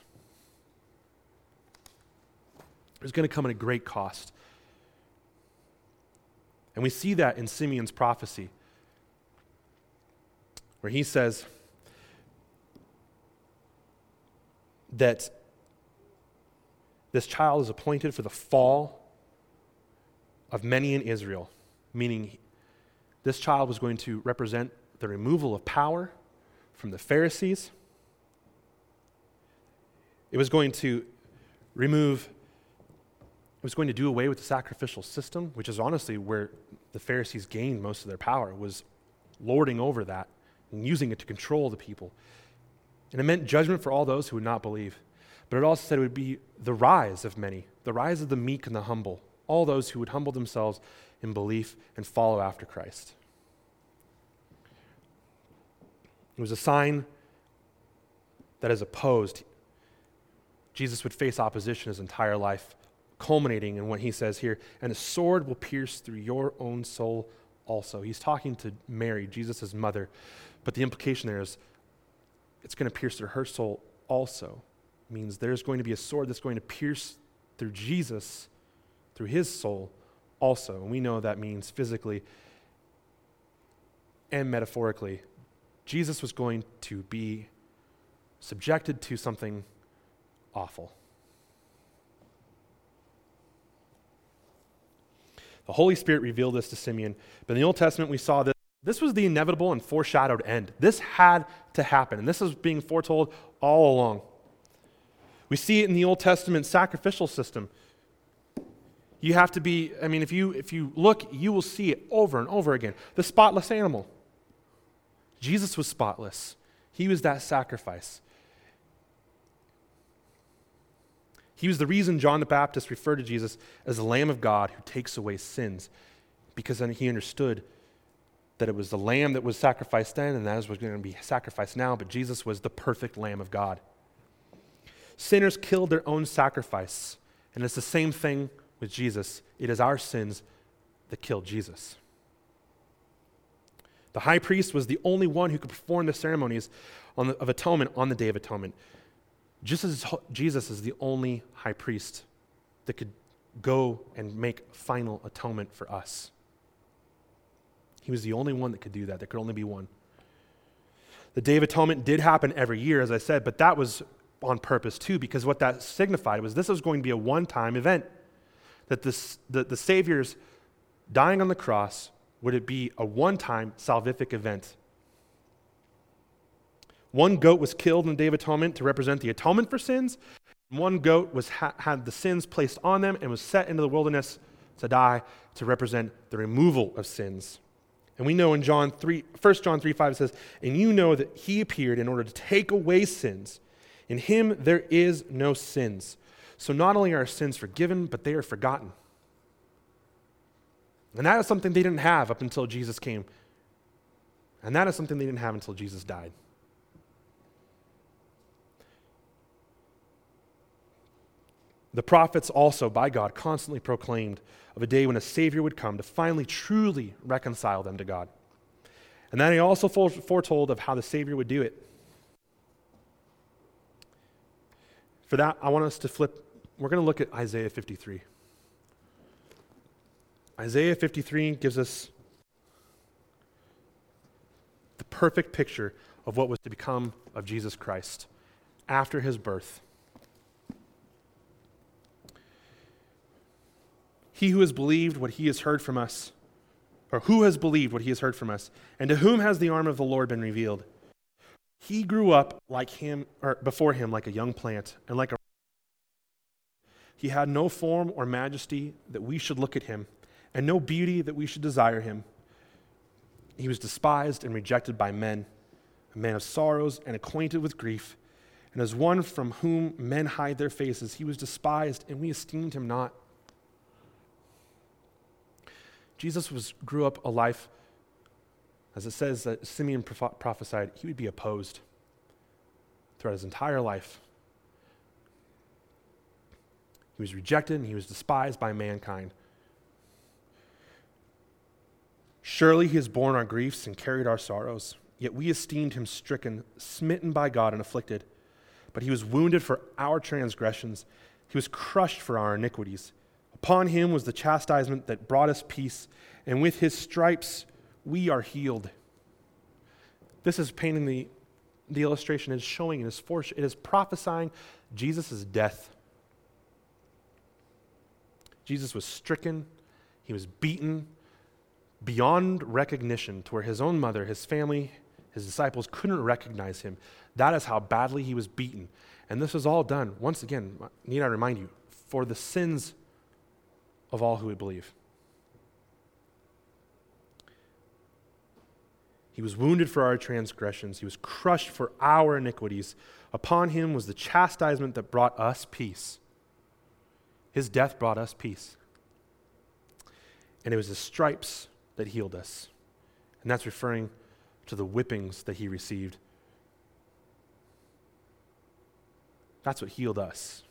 It's going to come at a great cost. And we see that in Simeon's prophecy, where he says that this child is appointed for the fall of many in Israel, meaning this child was going to represent the removal of power from the Pharisees. It was going to remove It was going to do away with the sacrificial system, which is honestly where the Pharisees gained most of their power, was lording over that and using it to control the people. And it meant judgment for all those who would not believe. But it also said it would be the rise of many, the rise of the meek and the humble, all those who would humble themselves in belief and follow after Christ. It was a sign that is opposed. Jesus would face opposition his entire life, culminating in what he says here, and a sword will pierce through your own soul also. He's talking to Mary, Jesus' mother, but the implication there is it's going to pierce through her soul also. It means there's going to be a sword that's going to pierce through Jesus, through his soul also. And we know that means physically and metaphorically. Jesus was going to be subjected to something awful. The Holy Spirit revealed this to Simeon, but in the Old Testament we saw this. This was the inevitable and foreshadowed end. This had to happen, and this was being foretold all along. We see it in the Old Testament sacrificial system. You have to be, I mean, if you if you look, you will see it over and over again. The spotless animal. Jesus was spotless. He was that sacrifice. He was the reason John the Baptist referred to Jesus as the Lamb of God who takes away sins, because then he understood that it was the lamb that was sacrificed then, and that is what's going to be sacrificed now, but Jesus was the perfect Lamb of God. Sinners killed their own sacrifice, and it's the same thing with Jesus. It is our sins that killed Jesus. The high priest was the only one who could perform the ceremonies on the, of atonement on the Day of Atonement. Just as Jesus is the only high priest that could go and make final atonement for us. He was the only one that could do that. There could only be one. The Day of Atonement did happen every year, as I said, but that was on purpose too, because what that signified was this was going to be a one-time event. That this, the, the Savior's dying on the cross would it be a one-time salvific event. One goat was killed in the Day of Atonement to represent the atonement for sins. One goat was ha- had the sins placed on them and was set into the wilderness to die to represent the removal of sins. And we know in John three, First John three five it says, "And you know that he appeared in order to take away sins. In him there is no sins." So not only are our sins forgiven, but they are forgotten. And that is something they didn't have up until Jesus came. And that is something they didn't have until Jesus died. The prophets also, by God, constantly proclaimed of a day when a Savior would come to finally truly reconcile them to God. And then he also foretold of how the Savior would do it. For that, I want us to flip. We're going to look at Isaiah fifty-three. Isaiah fifty-three gives us the perfect picture of what was to become of Jesus Christ after his birth. He who has believed what he has heard from us, or who has believed what he has heard from us, and to whom has the arm of the Lord been revealed? He grew up like him, or before him like a young plant, and like a he had no form or majesty that we should look at him, and no beauty that we should desire him. He was despised and rejected by men, a man of sorrows and acquainted with grief, and as one from whom men hide their faces, he was despised, and we esteemed him not. Jesus was grew up a life, as it says that Simeon prophesied, he would be opposed throughout his entire life. He was rejected and he was despised by mankind. Surely he has borne our griefs and carried our sorrows, yet we esteemed him stricken, smitten by God, and afflicted. But he was wounded for our transgressions, he was crushed for our iniquities. Upon him was the chastisement that brought us peace, and with his stripes we are healed. This is painting the, the illustration, it is showing, it is, for, it is prophesying Jesus' death. Jesus was stricken, he was beaten beyond recognition to where his own mother, his family, his disciples couldn't recognize him. That is how badly he was beaten. And this was all done, once again, need I remind you, for the sins of all who would believe. He was wounded for our transgressions. He was crushed for our iniquities. Upon him was the chastisement that brought us peace. His death brought us peace. And it was his stripes that healed us. And that's referring to the whippings that he received. That's what healed us.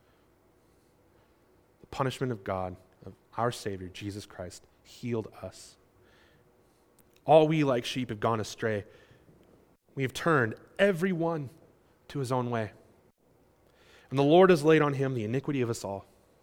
The punishment of God, of our Savior, Jesus Christ, healed us. All we like sheep have gone astray. We have turned every one to his own way. And the Lord has laid on him the iniquity of us all.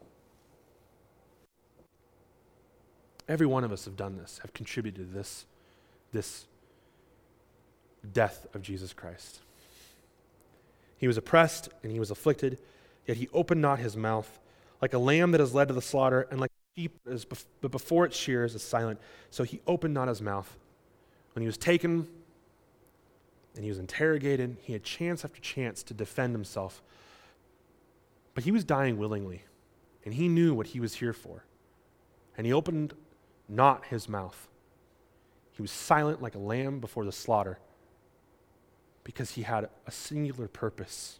Every one of us have done this, have contributed to this, this death of Jesus Christ. He was oppressed and he was afflicted, yet he opened not his mouth. Like a lamb that is led to the slaughter, and like a sheep that is bef- but before its shears is silent, so he opened not his mouth. When he was taken and he was interrogated, he had chance after chance to defend himself. But he was dying willingly, and he knew what he was here for. And he opened not his mouth. He was silent like a lamb before the slaughter, because he had a singular purpose.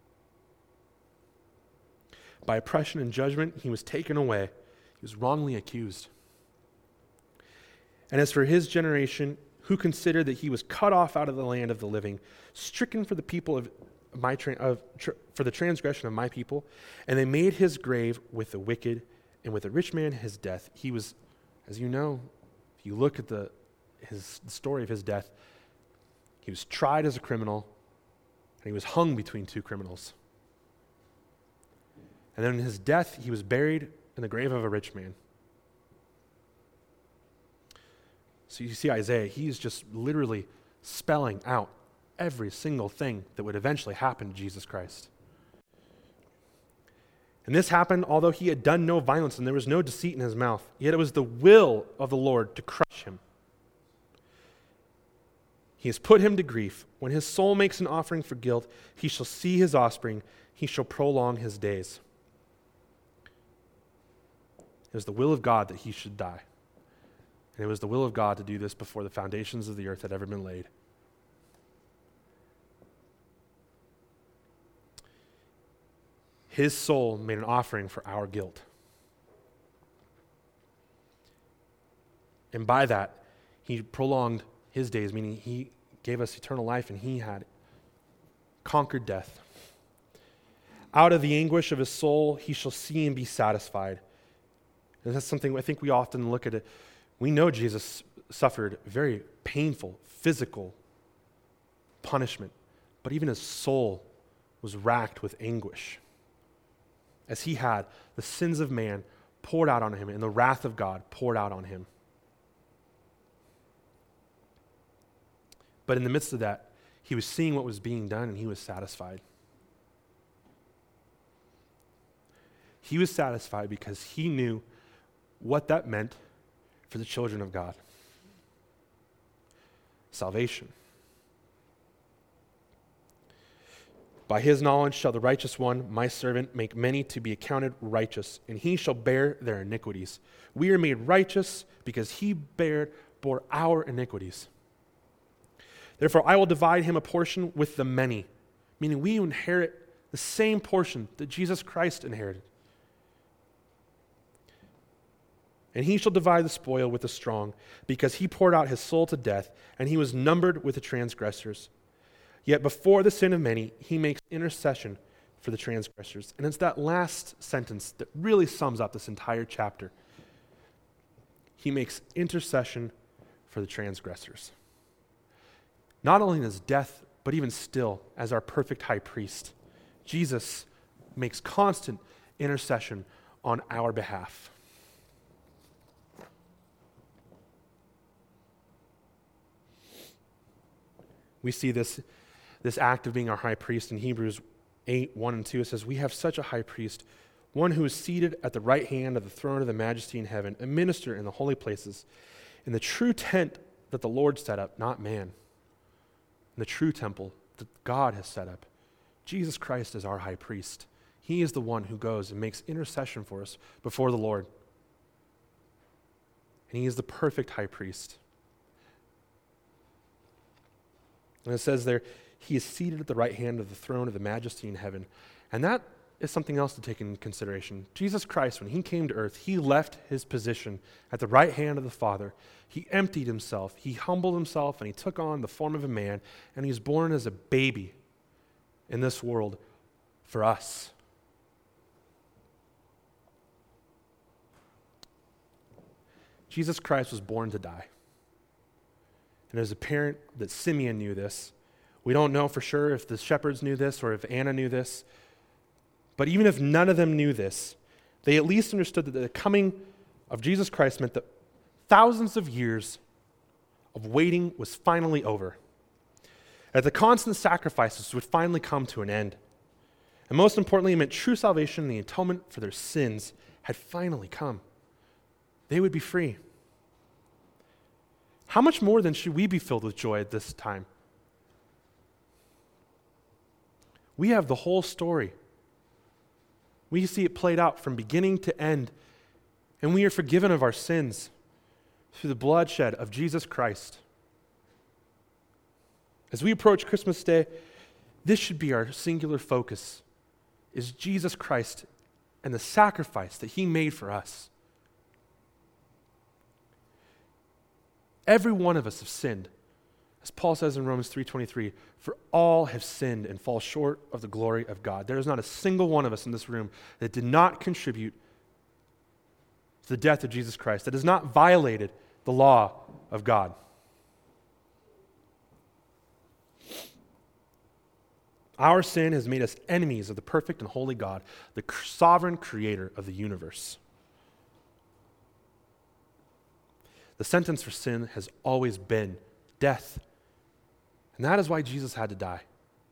By oppression and judgment, he was taken away. He was wrongly accused. And as for his generation, who considered that he was cut off out of the land of the living, stricken for the people of my tra- of tr- for the transgression of my people, and they made his grave with the wicked, and with the rich man his death. He was, as you know, if you look at the his the story of his death, he was tried as a criminal, and he was hung between two criminals. And then in his death, he was buried in the grave of a rich man. So you see Isaiah, he's just literally spelling out every single thing that would eventually happen to Jesus Christ. And this happened although he had done no violence and there was no deceit in his mouth. Yet it was the will of the Lord to crush him. He has put him to grief. When his soul makes an offering for guilt, he shall see his offspring. He shall prolong his days. It was the will of God that he should die. And it was the will of God to do this before the foundations of the earth had ever been laid. His soul made an offering for our guilt. And by that, he prolonged his days, meaning he gave us eternal life and he had conquered death. Out of the anguish of his soul, he shall see and be satisfied. And that's something I think we often look at it. We know Jesus suffered very painful, physical punishment, but even his soul was racked with anguish as he had the sins of man poured out on him and the wrath of God poured out on him. But in the midst of that, he was seeing what was being done and he was satisfied. He was satisfied because he knew what that meant for the children of God. Salvation. By his knowledge shall the righteous one, my servant, make many to be accounted righteous, and he shall bear their iniquities. We are made righteous because he bared, bore our iniquities. Therefore I will divide him a portion with the many, meaning we inherit the same portion that Jesus Christ inherited. And he shall divide the spoil with the strong, because he poured out his soul to death, and he was numbered with the transgressors. Yet before the sin of many, he makes intercession for the transgressors. And it's that last sentence that really sums up this entire chapter. He makes intercession for the transgressors. Not only in his death, but even still, as our perfect high priest, Jesus makes constant intercession on our behalf. We see this, this act of being our high priest in Hebrews eight, one and two. It says, we have such a high priest, one who is seated at the right hand of the throne of the majesty in heaven, a minister in the holy places, in the true tent that the Lord set up, not man, in the true temple that God has set up. Jesus Christ is our high priest. He is the one who goes and makes intercession for us before the Lord. And he is the perfect high priest. And it says there, he is seated at the right hand of the throne of the majesty in heaven. And that is something else to take into consideration. Jesus Christ, when he came to earth, he left his position at the right hand of the Father. He emptied himself, he humbled himself, and he took on the form of a man, and he was born as a baby in this world for us. Jesus Christ was born to die. And it is apparent that Simeon knew this. We don't know for sure if the shepherds knew this or if Anna knew this. But even if none of them knew this, they at least understood that the coming of Jesus Christ meant that thousands of years of waiting was finally over. That the constant sacrifices would finally come to an end. And most importantly, it meant true salvation and the atonement for their sins had finally come. They would be free. How much more then should we be filled with joy at this time? We have the whole story. We see it played out from beginning to end, and we are forgiven of our sins through the bloodshed of Jesus Christ. As we approach Christmas Day, this should be our singular focus, is Jesus Christ and the sacrifice that he made for us. Every one of us have sinned. As Paul says in Romans three twenty-three, for all have sinned and fall short of the glory of God. There is not a single one of us in this room that did not contribute to the death of Jesus Christ, that has not violated the law of God. Our sin has made us enemies of the perfect and holy God, the sovereign creator of the universe. The sentence for sin has always been death. And that is why Jesus had to die.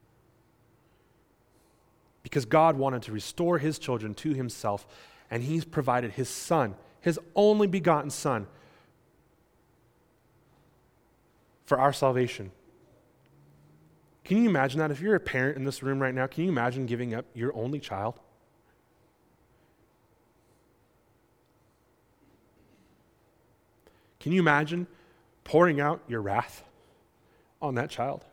Because God wanted to restore his children to himself, and he's provided his son, his only begotten son, for our salvation. Can you imagine that? If you're a parent in this room right now, can you imagine giving up your only child? Can you imagine pouring out your wrath on that child?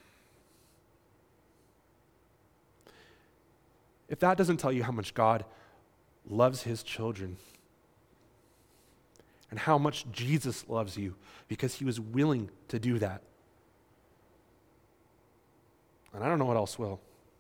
If that doesn't tell you how much God loves his children and how much Jesus loves you because he was willing to do that, and I don't know what else will.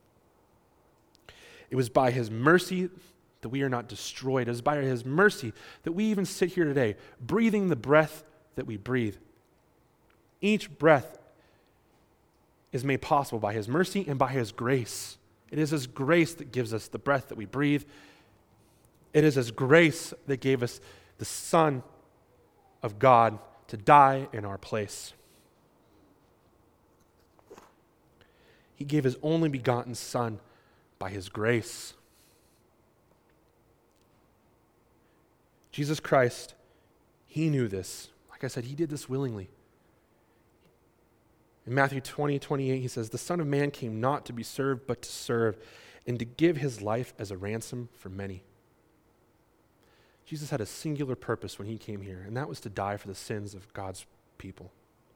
It was by his mercy that we are not destroyed. It is by his mercy that we even sit here today, breathing the breath that we breathe. Each breath is made possible by his mercy and by his grace. It is his grace that gives us the breath that we breathe. It is his grace that gave us the Son of God to die in our place. He gave his only begotten Son by his grace. Jesus Christ, he knew this. Like I said, he did this willingly. In Matthew twenty, twenty-eight, he says, the Son of Man came not to be served, but to serve, and to give his life as a ransom for many. Jesus had a singular purpose when he came here, and that was to die for the sins of God's people.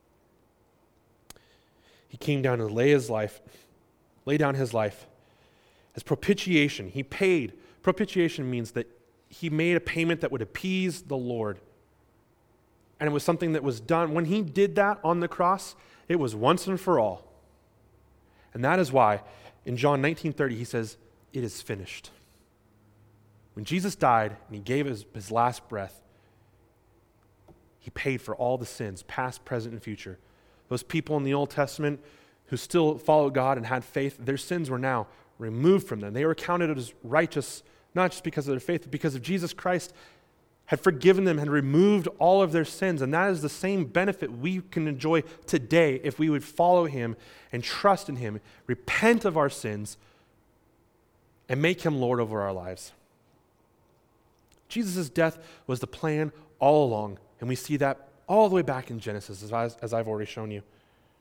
He came down to lay his life, lay down his life as propitiation. He paid. Propitiation means that he made a payment that would appease the Lord. And it was something that was done. When he did that on the cross, it was once and for all. And that is why in John nineteen thirty he says, it is finished. When Jesus died and he gave his, his last breath, he paid for all the sins, past, present, and future. Those people in the Old Testament who still followed God and had faith, their sins were now removed from them. They were counted as righteous, not just because of their faith, but because of Jesus Christ had forgiven them, had removed all of their sins. And that is the same benefit we can enjoy today if we would follow him and trust in him, repent of our sins, and make him Lord over our lives. Jesus' death was the plan all along, and we see that all the way back in Genesis, as, I, as I've already shown you.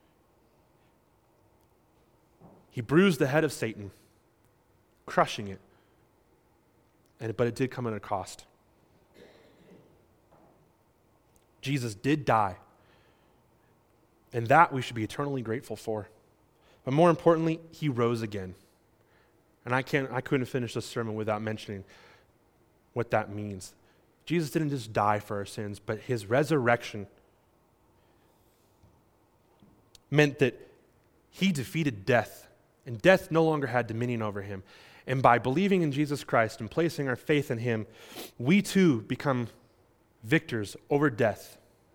He bruised the head of Satan, crushing it, and but it did come at a cost. Jesus did die. And that we should be eternally grateful for. But more importantly, he rose again. And I can't I couldn't finish this sermon without mentioning what that means. Jesus didn't just die for our sins, but his resurrection meant that he defeated death, and death no longer had dominion over him. And by believing in Jesus Christ and placing our faith in him, we too become victors over death.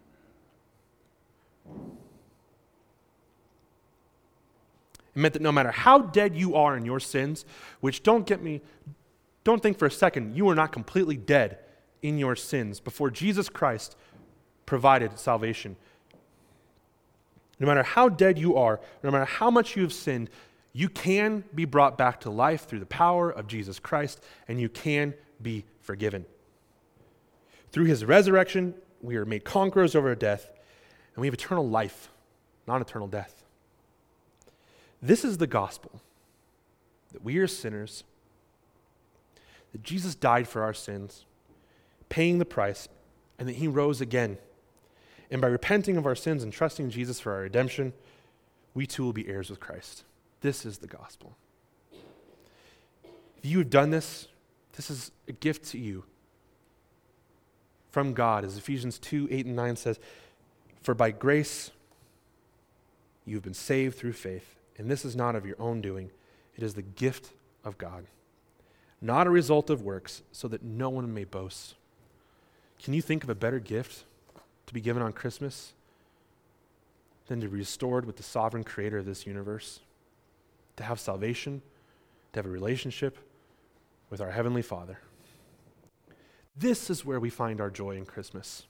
It meant that no matter how dead you are in your sins, which don't get me, don't think for a second, you are not completely dead in your sins before Jesus Christ provided salvation. No matter how dead you are, no matter how much you have sinned, you can be brought back to life through the power of Jesus Christ, and you can be forgiven. Through his resurrection, we are made conquerors over death, and we have eternal life, not eternal death. This is the gospel, that we are sinners, that Jesus died for our sins, paying the price, and that he rose again. And by repenting of our sins and trusting Jesus for our redemption, we too will be heirs with Christ. This is the gospel. If you have done this, this is a gift to you from God, as Ephesians two, eight, and nine says, "For by grace you have been saved through faith, and this is not of your own doing. It is the gift of God, not a result of works, so that no one may boast." Can you think of a better gift to be given on Christmas than to be restored with the sovereign creator of this universe? To have salvation, to have a relationship with our Heavenly Father. This is where we find our joy in Christmas.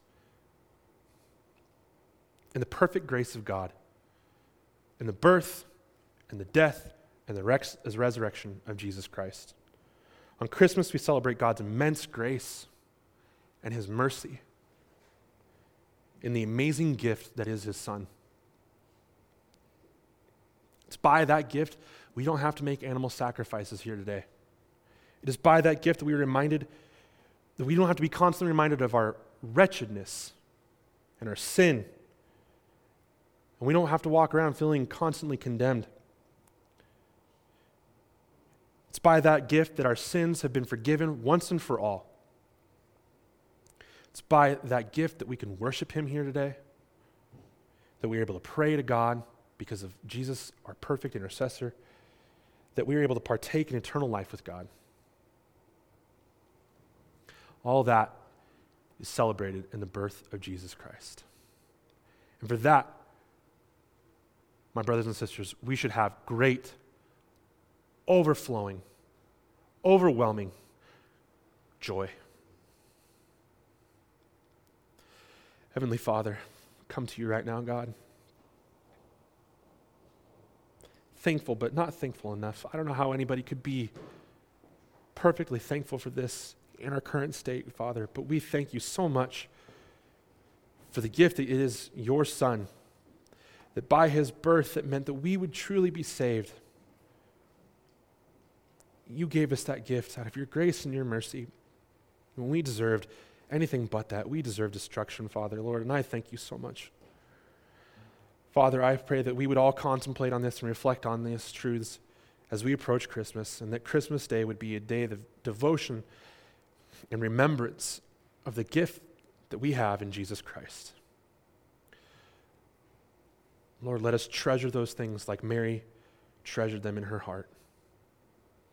In the perfect grace of God, in the birth and the death and the rex- resurrection of Jesus Christ. On Christmas, we celebrate God's immense grace and his mercy in the amazing gift that is his Son. It's by that gift we don't have to make animal sacrifices here today. It is by that gift that we are reminded that we don't have to be constantly reminded of our wretchedness and our sin. And we don't have to walk around feeling constantly condemned. It's by that gift that our sins have been forgiven once and for all. It's by that gift that we can worship him here today, that we are able to pray to God because of Jesus, our perfect intercessor, that we are able to partake in eternal life with God. All that is celebrated in the birth of Jesus Christ. And for that, my brothers and sisters, we should have great, overflowing, overwhelming joy. Heavenly Father, come to you right now, God. Thankful, but not thankful enough. I don't know how anybody could be perfectly thankful for this in our current state, Father, but we thank you so much for the gift that it is your Son, that by his birth it meant that we would truly be saved. You gave us that gift out of your grace and your mercy when we deserved anything but that. We deserve destruction, Father, Lord, and I thank you so much. Father, I pray that we would all contemplate on this and reflect on these truths as we approach Christmas, and that Christmas Day would be a day of devotion and remembrance of the gift that we have in Jesus Christ. Lord, let us treasure those things like Mary treasured them in her heart.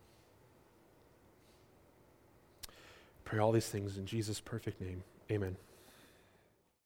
Pray all these things in Jesus' perfect name. Amen.